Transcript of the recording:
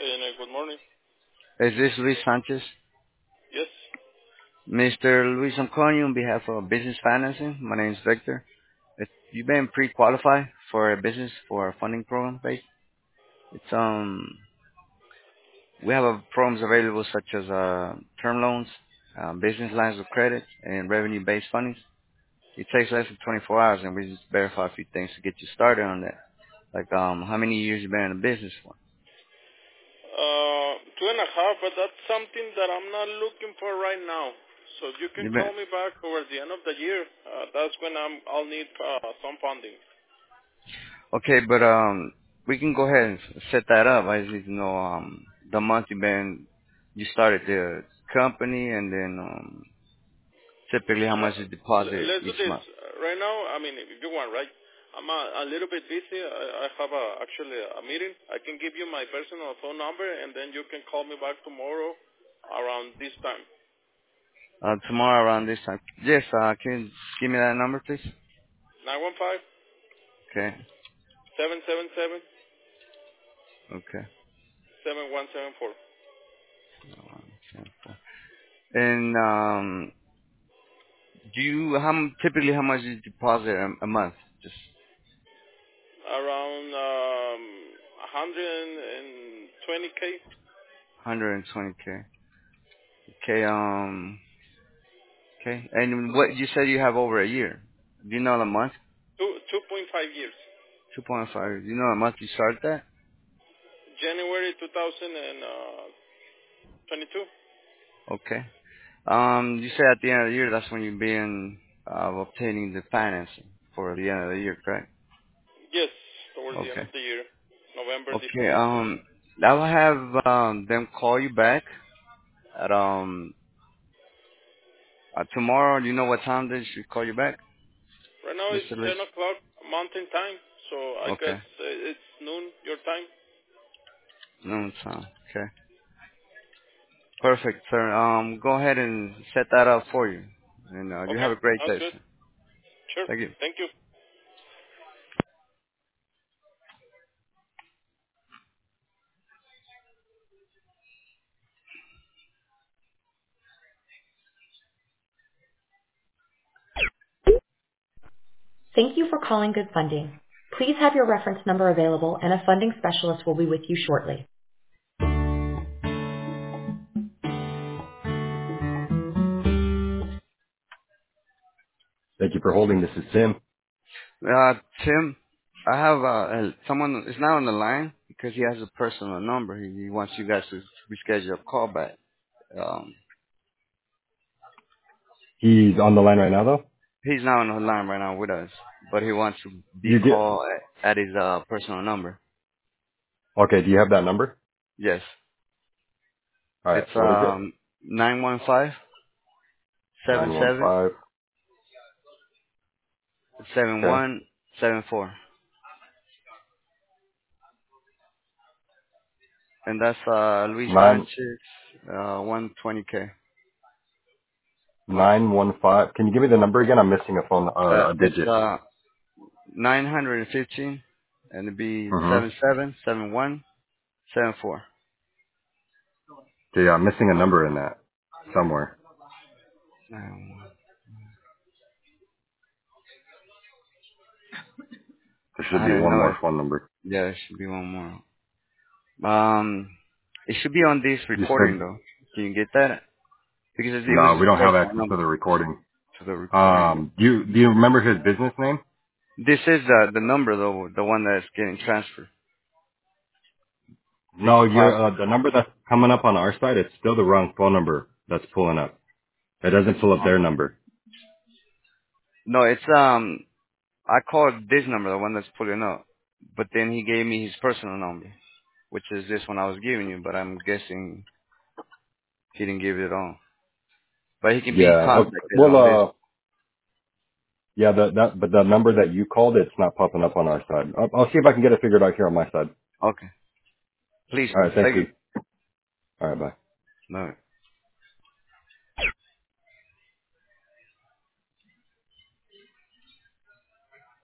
Good morning. Is this Luis Sanchez? Yes. Mr. Luis, I'm calling you on behalf of Business Financing. My name is Victor. You've been pre-qualified for a business for a funding program, right? It's we have programs available such as term loans, business lines of credit, and revenue-based funding. It takes less than 24 hours, and we just verify a few things to get you started on that. Like how many years you been in the business for? 2.5, but that's something that I'm not looking for right now. So you can You been call me back towards the end of the year. That's when I'll need some funding. Okay, but we can go ahead and set that up. I just need to know the month you started the company, and then typically how much you deposit Let's do each this. month. Right now, I mean, if you want, right? I'm a little bit busy. I have actually a meeting. I can give you my personal phone number, and then you can call me back tomorrow around this time. Tomorrow around this time. Yes, can you give me that number, please? 915 Okay, 777 okay. 7174. And do you typically how much you deposit a month? Just Around 120K, 120K. Okay, okay. And what you said you have over a year? Do you know the month? 2.5 years. 2.5. Do you know the month you started that? January 2022. Okay. You said at the end of the year, that's when you'll be obtaining the financing for the end of the year, correct? Yes, towards the end Okay. of the year, November, Okay. December. I will have them call you back at tomorrow. Do you know what time they should call you back, Right now it's Mr. Luis? 10 o'clock Mountain Time, so I Okay. guess it's noon your time. Noon time. Okay. Perfect, sir. Go ahead and set that up for you, and you Okay, have a great sounds day, good. sir. Sure. Thank you. Thank you. Thank you for calling Good Funding. Please have your reference number available and a funding specialist will be with you shortly. Thank you for holding. This is Tim. Tim, I have someone is now on the line because he has a personal number. He wants you guys to reschedule a call back. Um, He's on the line right now, though. he's now on the line right now with us, but he wants to be You get called at his personal number. okay. Do you have that number? Yes, All right. it's What is it? 915 915. Okay. and that's Luis Nine Sanchez, 120K. 915. Can you give me the number again? I'm missing a phone a It's digit. 915, and it'd be Mm-hmm. 777174. Yeah, I'm missing a number in that somewhere. There should I be don't one know. more phone number. Yeah, there should be one more. It should be on this You recording said though. Can you get that? Because it was no. his We don't have personal access to number the recording. to the recording. Do you remember his business name? This is the number though, the one that's getting transferred. Did No, you you're call? the number that's coming up on our side. It's still the wrong phone number that's pulling up. It doesn't pull up their number. No, it's I called this number, the one that's pulling up, but then he gave me his personal number, which is this one I was giving you. But I'm guessing he didn't give it all. But he can be Yeah. Okay. contacted Well, on this. yeah. But the number that you called, it's not popping up on our side. I'll see if I can get it figured out here on my side. Okay, please, All right. Thank thank you. you. All right. Bye. No.